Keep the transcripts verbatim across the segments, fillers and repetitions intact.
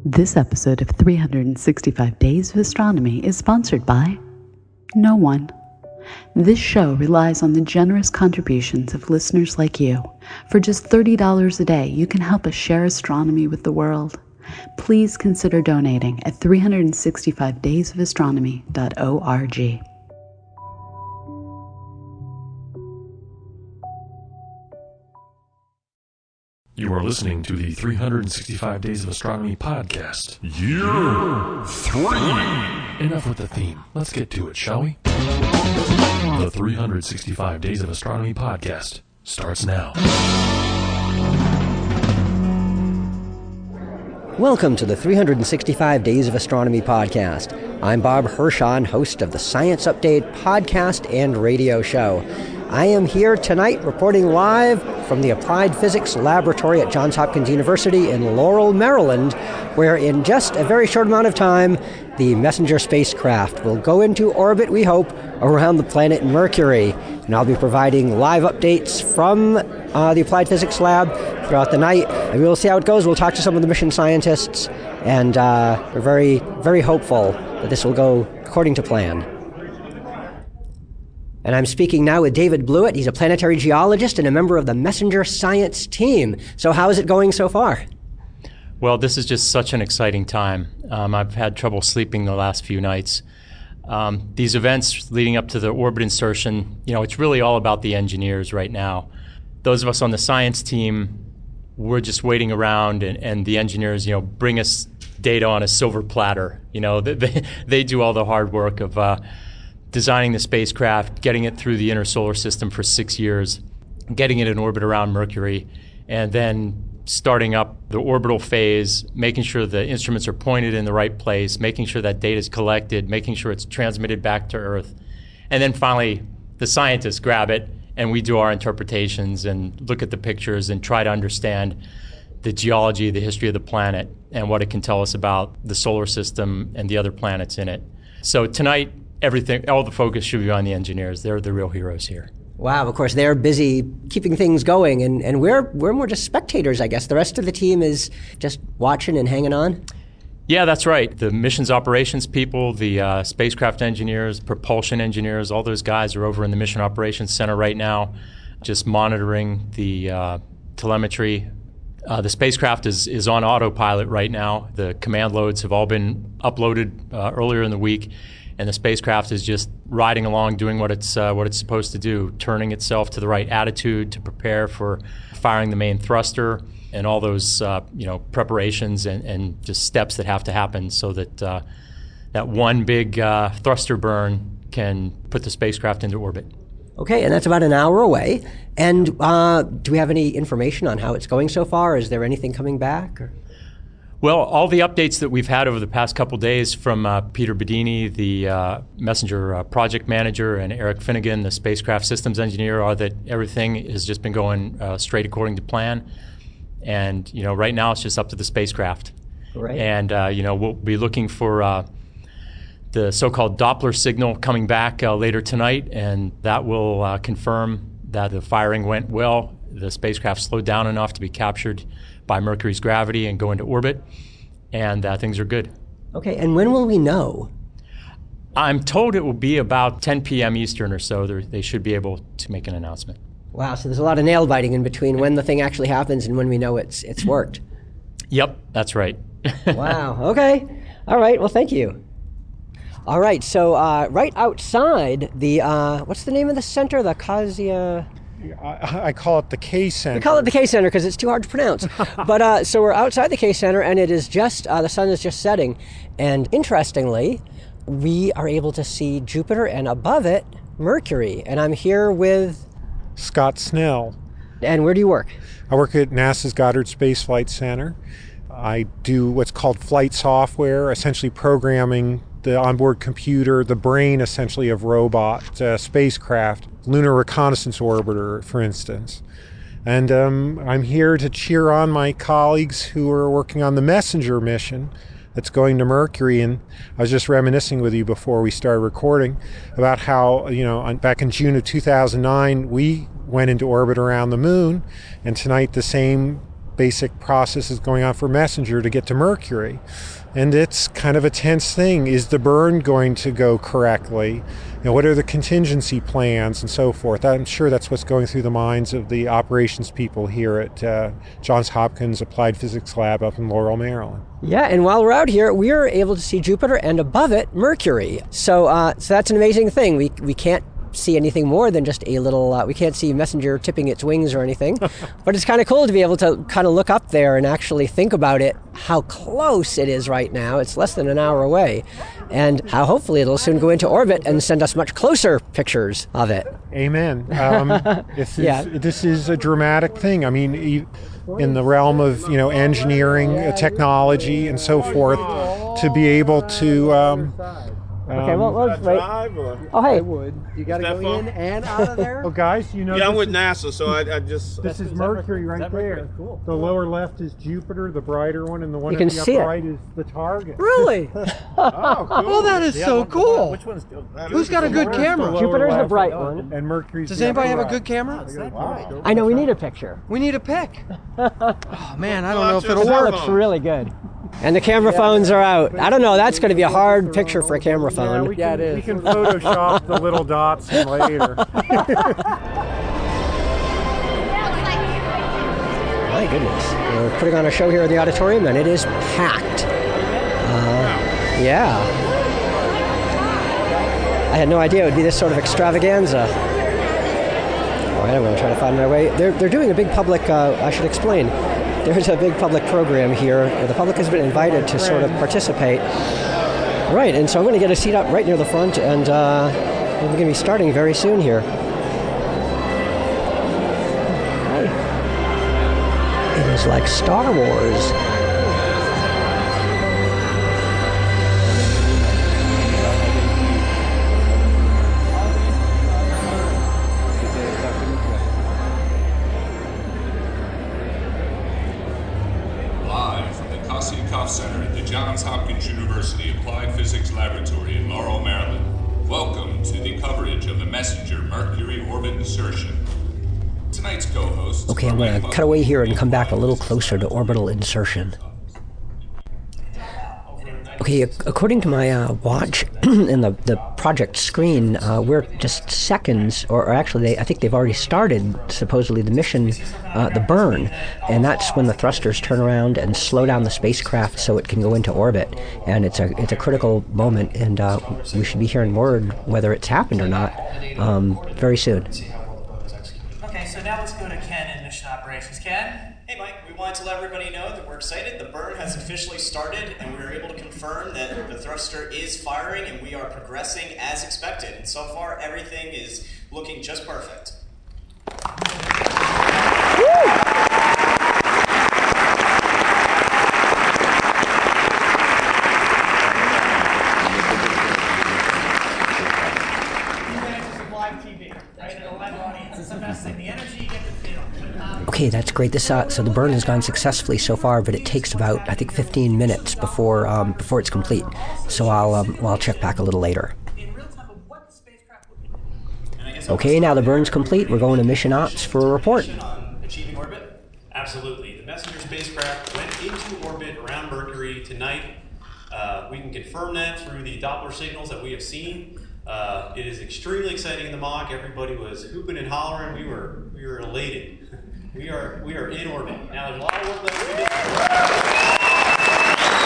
This episode of three hundred sixty-five Days of Astronomy is sponsored by no one. This show relies on the generous contributions of listeners like you. For just thirty dollars a day, you can help us share astronomy with the world. Please consider donating at three hundred sixty-five days of astronomy dot org. You are listening to the three hundred sixty-five Days of Astronomy podcast. Year three! Enough with the theme. Let's get to it, shall we? The three hundred sixty-five Days of Astronomy podcast starts now. Welcome to the three hundred sixty-five Days of Astronomy podcast. I'm Bob Hirschon, host of the Science Update podcast and radio show. I am here tonight reporting live from the Applied Physics Laboratory at Johns Hopkins University in Laurel, Maryland, where in just a very short amount of time, the Messenger spacecraft will go into orbit, we hope, around the planet Mercury. And I'll be providing live updates from uh, the Applied Physics Lab throughout the night. And we'll see how it goes. We'll talk to some of the mission scientists, and uh, we're very, very hopeful that this will go according to plan. And I'm speaking now with David Blewett. He's a planetary geologist and a member of the Messenger science team. So how is it going so far? Well, this is just such an exciting time. Um, I've had trouble sleeping the last few nights. Um, these events leading up to the orbit insertion, you know, it's really all about the engineers right now. Those of us on the science team, we're just waiting around, and, and the engineers, you know, bring us data on a silver platter. You know, they, they do all the hard work of uh, designing the spacecraft, getting it through the inner solar system for six years, getting it in orbit around Mercury, and then starting up the orbital phase, making sure the instruments are pointed in the right place, making sure that data is collected, making sure it's transmitted back to Earth. And then finally, the scientists grab it, and we do our interpretations and look at the pictures and try to understand the geology, the history of the planet, and what it can tell us about the solar system and the other planets in it. So tonight, everything, all the focus should be on the engineers. They're the real heroes here. Wow, of course, they're busy keeping things going, and, and we're we're more just spectators, I guess. The rest of the team is just watching and hanging on? Yeah, that's right. The missions operations people, the uh, spacecraft engineers, propulsion engineers, all those guys are over in the Mission Operations Center right now, just monitoring the uh, telemetry. Uh, the spacecraft is, is on autopilot right now. The command loads have all been uploaded uh, earlier in the week, and the spacecraft is just riding along, doing what it's uh, what it's supposed to do, turning itself to the right attitude to prepare for firing the main thruster, and all those uh, you know preparations and, and just steps that have to happen so that uh, that one big uh, thruster burn can put the spacecraft into orbit. Okay, and that's about an hour away. And uh, do we have any information on how it's going so far? Is there anything coming back? Or? Well, all the updates that we've had over the past couple days from uh, Peter Bedini, the uh, Messenger uh, project manager, and Eric Finnegan, the spacecraft systems engineer, are that everything has just been going uh, straight according to plan. And, you know, right now it's just up to the spacecraft. Right. And, uh, you know, we'll be looking for uh, the so-called Doppler signal coming back uh, later tonight, and that will uh, confirm that the firing went well. The spacecraft slowed down enough to be captured by Mercury's gravity and go into orbit, and uh, things are good. Okay, and when will we know? I'm told it will be about ten p.m. Eastern or so. They're, they should be able to make an announcement. Wow, so there's a lot of nail biting in between when the thing actually happens and when we know it's it's worked. Yep, that's right. Wow, okay. All right, well, thank you. All right, so uh, right outside the, uh, what's the name of the center? The Kasia... I, I call it the K Center. We call it the K Center because it's too hard to pronounce. But uh, so we're outside the K Center, and it is just, uh, the sun is just setting. And interestingly, we are able to see Jupiter, and above it, Mercury. And I'm here with... Scott Snell. And where do you work? I work at NASA's Goddard Space Flight Center. I do what's called flight software, essentially programming the onboard computer, the brain essentially of robot uh, spacecraft, lunar reconnaissance orbiter, for instance. And um, I'm here to cheer on my colleagues who are working on the Messenger mission that's going to Mercury. And I was just reminiscing with you before we started recording about how, you know, back in June of two thousand nine, we went into orbit around the moon, and tonight the same basic processes going on for Messenger to get to Mercury. And it's kind of a tense thing. Is the burn going to go correctly? You know, what are the contingency plans and so forth? I'm sure that's what's going through the minds of the operations people here at uh, Johns Hopkins Applied Physics Lab up in Laurel, Maryland. Yeah, and while we're out here, we are able to see Jupiter and above it, Mercury. So, uh, so that's an amazing thing. We we can't see anything more than just a little, uh, we can't see Messenger tipping its wings or anything, but it's kind of cool to be able to kind of look up there and actually think about it, how close it is right now. It's less than an hour away, and how hopefully it'll soon go into orbit and send us much closer pictures of it. Amen. Um, this is, yeah. this is a dramatic thing. I mean, in the realm of, you know, engineering, uh, technology, and so forth, to be able to um, Okay, well, let's wait. Oh, hey. You got to go fun? in and out of there? Oh, guys, you know. Yeah, I'm this with is- NASA, so I, I just. This is Mercury right there. Cool. The lower left is Jupiter, the brighter one, and the one You at can the see upper it. right is the target. Really? Oh, cool. Oh, that is so cool. Which one's? Who's got a good camera? lower Jupiter's the left, bright one. And Mercury's Does the anybody upper have a right. good camera? Wow. I know, we need a picture. We need a pic. Oh, man, I don't know if Watch it'll your work. cell Looks really good. And the camera phones are out. I don't know, that's going to be a hard picture for a camera Yeah, phone. we Yeah, can, it is. We can Photoshop the little dots in later. My goodness. We're putting on a show here in the auditorium, and it is packed. Uh, yeah. I had no idea it would be this sort of extravaganza. All right, I'm going to try to find my way. They're, they're doing a big public, uh, I should explain. There's a big public program here where the public has been invited to sort of participate. Right, and so I'm going to get a seat up right near the front, and uh, we're going to be starting very soon here. It is like Star Wars. Live from the Kossykoff Center at the Johns Hopkins University Applied Physics Laboratory in Laurel, Maryland. Welcome to the coverage of the Messenger Mercury orbit insertion. Tonight's co-hosts. Okay, I'm going to cut away here and come back a little closer to orbital insertion. Okay, ac- according to my uh, watch and the, the project screen, uh, we're just seconds, or, or actually, they, I think they've already started, supposedly, the mission, uh, the burn, and that's when the thrusters turn around and slow down the spacecraft so it can go into orbit. And it's a it's a critical moment, and uh, we should be hearing word whether it's happened or not um, very soon. Okay, so now let's go to Ken in Mission Operations. Ken? Hey Mike, we wanted to let everybody know that we're excited. The burn has officially started, and we were able to confirm that the thruster is firing, and we are progressing as expected. And so far, everything is looking just perfect. Live T V, right? In a live audience. It's the best thing. The energy you get to feel. Um, Okay, that's great. This uh, so the burn has gone successfully so far, but it takes about I think fifteen minutes before um, before it's complete. So I'll um, well, I'll check back a little later. in real time of what the spacecraft would be. And I guess Okay, now the burn's complete. We're going to mission ops for a report. on achieving orbit. Absolutely. The Messenger spacecraft went into orbit around Mercury tonight. Uh, we can confirm that through the Doppler signals that we have seen. Uh, it is extremely exciting in the mock. Everybody was hooping and hollering. We were we were elated. We are we are in orbit. Now there's a lot of work left to do.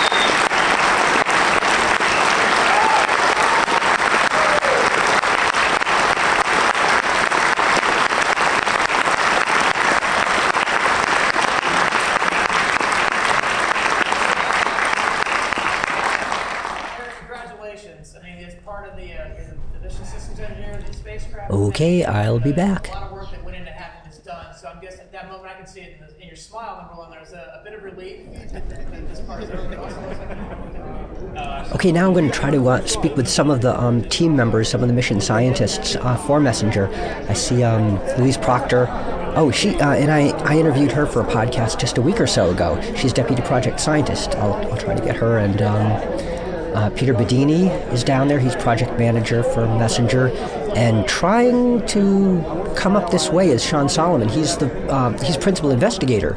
Congratulations. I mean, it's part of the, uh, you're the, the mission systems engineer of the spacecraft. Okay, I'll be back. A lot of work that went into having this done. So I'm guessing at that moment I can see it in, the, in your smile, number one. There's a, a bit of relief that this part is over. Uh, Okay, now I'm going to try to uh, speak with some of the um, team members, some of the mission scientists uh, for Messenger. I see um, Louise Proctor. Oh, she uh, and I, I interviewed her for a podcast just a week or so ago. She's deputy project scientist. I'll, I'll try to get her. And um, uh, Peter Bedini is down there. He's project manager for Messenger. And trying to come up this way is Sean Solomon. He's the uh, he's principal investigator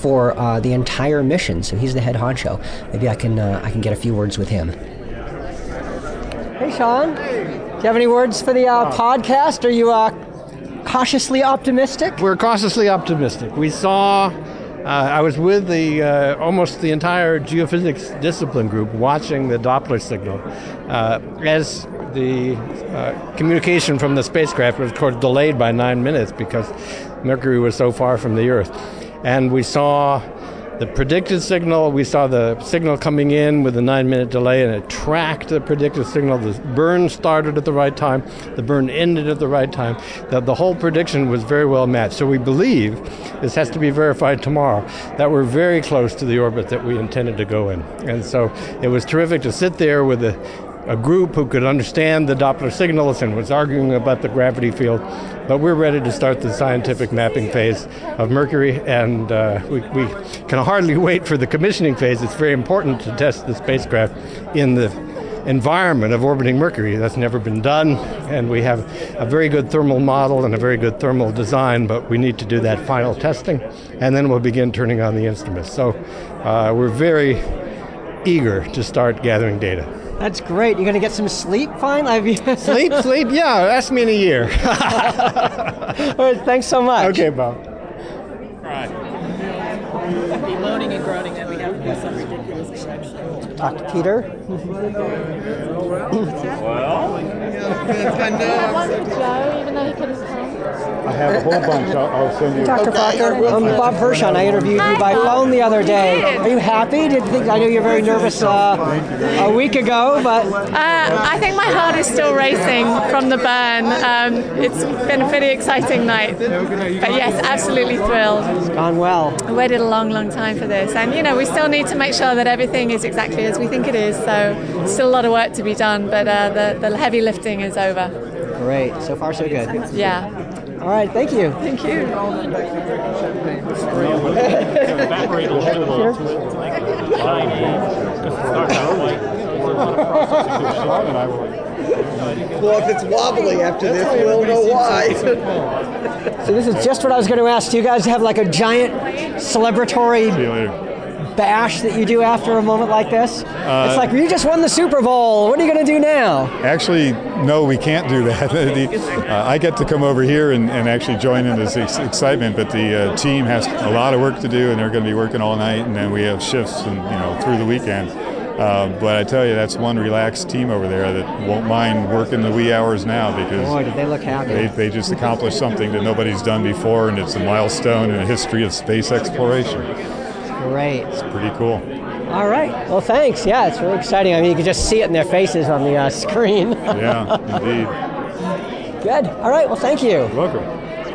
for uh, the entire mission. So he's the head honcho. Maybe I can uh, I can get a few words with him. Hey, Sean. Do you have any words for the uh, podcast? Are you uh, cautiously optimistic? We're cautiously optimistic. We saw, uh, I was with the uh, almost the entire geophysics discipline group watching the Doppler signal uh, as the uh, communication from the spacecraft was, of course, delayed by nine minutes because Mercury was so far from the Earth. And we saw the predicted signal, we saw the signal coming in with a nine-minute delay, and it tracked the predicted signal. The burn started at the right time. The burn ended at the right time. The, the whole prediction was very well matched. So we believe, this has to be verified tomorrow, that we're very close to the orbit that we intended to go in. And so it was terrific to sit there with a a group who could understand the Doppler signals and was arguing about the gravity field. But we're ready to start the scientific mapping phase of Mercury, and uh, we, we can hardly wait for the commissioning phase. It's very important to test the spacecraft in the environment of orbiting Mercury. That's never been done, and we have a very good thermal model and a very good thermal design, but we need to do that final testing, and then we'll begin turning on the instruments. So uh, we're very eager to start gathering data. That's great. You're going to get some sleep finally? Sleep, sleep? Yeah, ask me in a year. All right, thanks so much. Okay, Bob. Right. Be moaning and groaning that we have to do some ridiculous correction. Talk to Peter. Well, I know. Joe, even though he could have come. I have a whole bunch. I'll, I'll send you. Doctor Okay. Parker, I'm Bob Hirschon. I interviewed you by phone the other day. Are you happy? Did you think, I know you're very nervous uh, a week ago, but Uh, I think my heart is still racing from the burn. Um, it's been a pretty exciting night. But yes, absolutely thrilled. It's gone well. I waited a long, long time for this. And, you know, we still need to make sure that everything is exactly as we think it is. So still a lot of work to be done, but uh, the, the heavy lifting is over. Great. So far, so good. Yeah. All right. Thank you. Thank you. Well, if it's wobbly after this, we'll know why. So this is just what I was going to ask. Do you guys have like a giant celebratory bash that you do after a moment like this? Uh, it's like, you just won the Super Bowl. What are you going to do now? Actually, no, we can't do that. the, uh, I get to come over here and, and actually join in this ex- excitement, but the uh, team has a lot of work to do, and they're going to be working all night, and then we have shifts and you know through the weekend. Uh, but I tell you, that's one relaxed team over there that won't mind working the wee hours now because Boy, did they look happy. They, they just accomplished something that nobody's done before, and it's a milestone in the history of space exploration. Great. It's pretty cool. All right. Well, thanks. Yeah, it's really exciting. I mean, you can just see it in their faces on the uh, screen. Yeah, indeed. Good. All right. Well, thank you. You're welcome.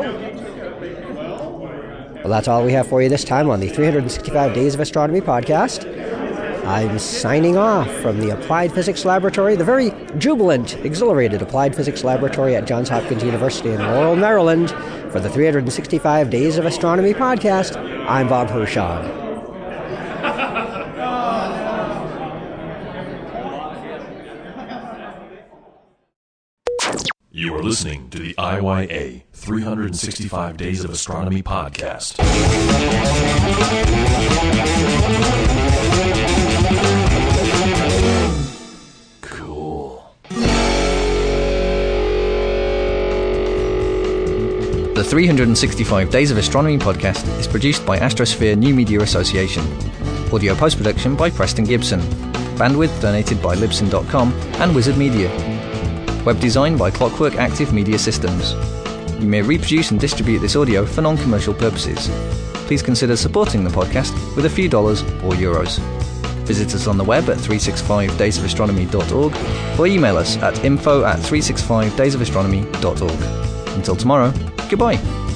Well, that's all we have for you this time on the three hundred sixty-five Days of Astronomy podcast. I'm signing off from the Applied Physics Laboratory, the very jubilant, exhilarated Applied Physics Laboratory at Johns Hopkins University in Laurel, Maryland. For the three hundred sixty-five Days of Astronomy podcast, I'm Bob Hirschon. You are listening to the I Y A three hundred sixty-five Days of Astronomy podcast. Cool. The three hundred sixty-five Days of Astronomy podcast is produced by Astrosphere New Media Association. Audio post-production by Preston Gibson. Bandwidth donated by Libsyn dot com and Wizard Media. Web design by Clockwork Active Media Systems. You may reproduce and distribute this audio for non-commercial purposes. Please consider supporting the podcast with a few dollars or euros. Visit us on the web at three sixty-five days of astronomy dot org or email us at info at three sixty-five days of astronomy dot org. Until tomorrow, goodbye.